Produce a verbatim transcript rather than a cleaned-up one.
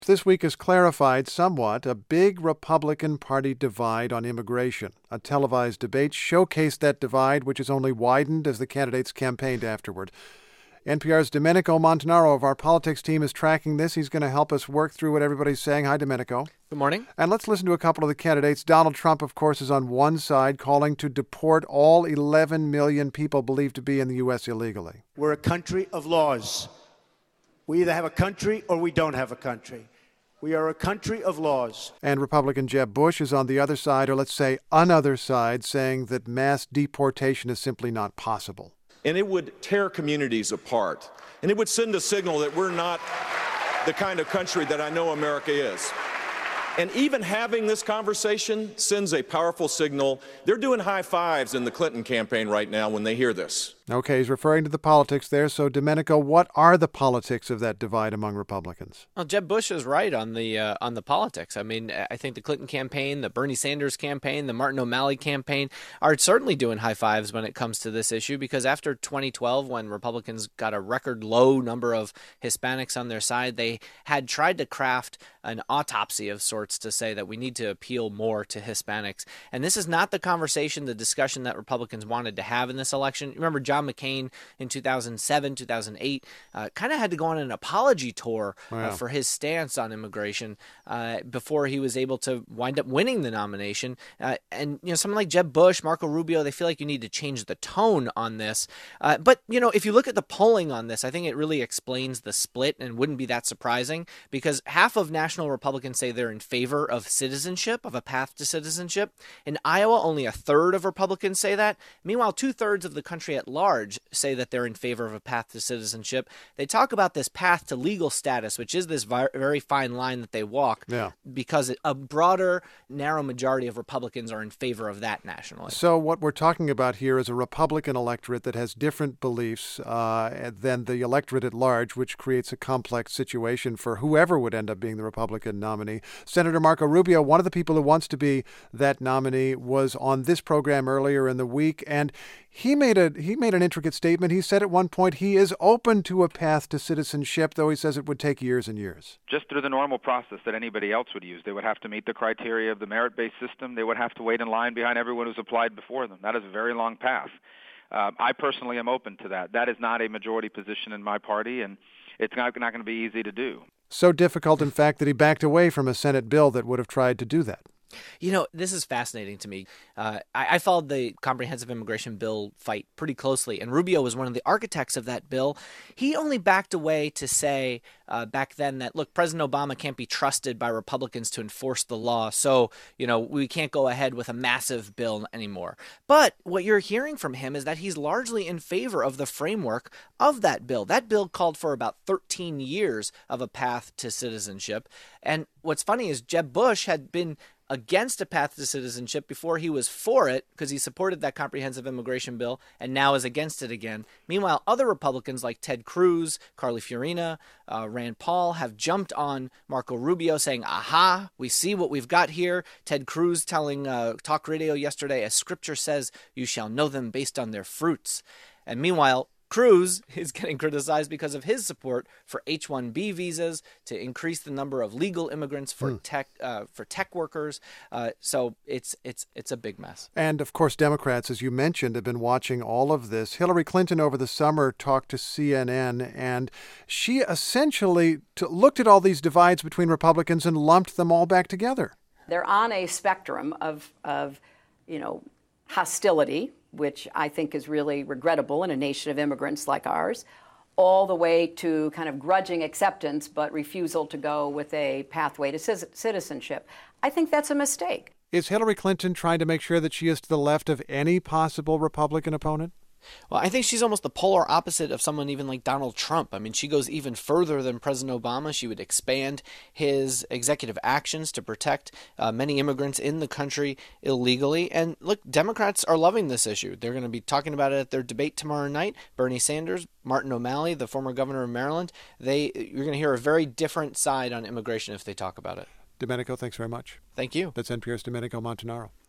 This week has clarified somewhat a big Republican Party divide on immigration. A televised debate showcased that divide, which has only widened as the candidates campaigned afterward. N P R's Domenico Montanaro of our politics team is tracking this. He's going to help us work through what everybody's saying. Hi, Domenico. Good morning. And let's listen to a couple of the candidates. Donald Trump, of course, is on one side, calling to deport all eleven million people believed to be in the U S illegally. We're a country of laws. We either have a country or we don't have a country. We are a country of laws. And Republican Jeb Bush is on the other side, or let's say another side, saying that mass deportation is simply not possible. And it would tear communities apart. And it would send a signal that we're not the kind of country that I know America is. And even having this conversation sends a powerful signal. They're doing high fives in the Clinton campaign right now when they hear this. Okay, he's referring to the politics there. So, Domenico, what are the politics of that divide among Republicans? Well, Jeb Bush is right on the uh, on the politics. I mean, I think the Clinton campaign, the Bernie Sanders campaign, the Martin O'Malley campaign are certainly doing high fives when it comes to this issue, because after twenty twelve, when Republicans got a record low number of Hispanics on their side, they had tried to craft an autopsy of sorts to say that we need to appeal more to Hispanics. And this is not the conversation, the discussion that Republicans wanted to have in this election. Remember, John McCain in two thousand seven, two thousand eight, uh, kind of had to go on an apology tour uh, wow. for his stance on immigration uh, before he was able to wind up winning the nomination. Uh, and, you know, someone like Jeb Bush, Marco Rubio, they feel like you need to change the tone on this. Uh, but, you know, if you look at the polling on this, I think it really explains the split and wouldn't be that surprising, because half of national Republicans say they're in favor of citizenship, of a path to citizenship. In Iowa, only a third of Republicans say that. Meanwhile, two-thirds of the country at large say that they're in favor of a path to citizenship. They talk about this path to legal status, which is this vi- very fine line that they walk, yeah. because a broader, narrow majority of Republicans are in favor of that nationally. So what we're talking about here is a Republican electorate that has different beliefs uh, than the electorate at large, which creates a complex situation for whoever would end up being the Republican nominee. Senator Marco Rubio, one of the people who wants to be that nominee, was on this program earlier in the week, and he made a he made an intricate statement. He said at one point he is open to a path to citizenship, though he says it would take years and years. Just through the normal process that anybody else would use. They would have to meet the criteria of the merit-based system. They would have to wait in line behind everyone who's applied before them. That is a very long path. Uh, I personally am open to that. That is not a majority position in my party, and it's not, not going to be easy to do. So difficult, in fact, that he backed away from a Senate bill that would have tried to do that. You know, this is fascinating to me. Uh, I, I followed the comprehensive immigration bill fight pretty closely, and Rubio was one of the architects of that bill. He only backed away to say uh, back then that, look, President Obama can't be trusted by Republicans to enforce the law, so, you know, we can't go ahead with a massive bill anymore. But what you're hearing from him is that he's largely in favor of the framework of that bill. That bill called for about thirteen years of a path to citizenship. And what's funny is Jeb Bush had been against a path to citizenship before he was for it, because he supported that comprehensive immigration bill, and now is against it again. Meanwhile, other Republicans like Ted Cruz, Carly Fiorina, uh, Rand Paul have jumped on Marco Rubio saying, aha, we see what we've got here. Ted Cruz telling uh, Talk Radio yesterday, as scripture says, you shall know them based on their fruits. And meanwhile, Cruz is getting criticized because of his support for H one B visas to increase the number of legal immigrants for mm. tech uh, for tech workers. Uh, so it's it's it's a big mess. And of course, Democrats, as you mentioned, have been watching all of this. Hillary Clinton over the summer talked to C N N, and she essentially t- looked at all these divides between Republicans and lumped them all back together. They're on a spectrum of of you know hostility, which I think is really regrettable in a nation of immigrants like ours, all the way to kind of grudging acceptance but refusal to go with a pathway to c- citizenship. I think that's a mistake. Is Hillary Clinton trying to make sure that she is to the left of any possible Republican opponent? Well, I think she's almost the polar opposite of someone even like Donald Trump. I mean, she goes even further than President Obama. She would expand his executive actions to protect uh, many immigrants in the country illegally. And look, Democrats are loving this issue. They're going to be talking about it at their debate tomorrow night. Bernie Sanders, Martin O'Malley, the former governor of Maryland, they you're going to hear a very different side on immigration if they talk about it. Domenico, thanks very much. Thank you. That's N P R's Domenico Montanaro.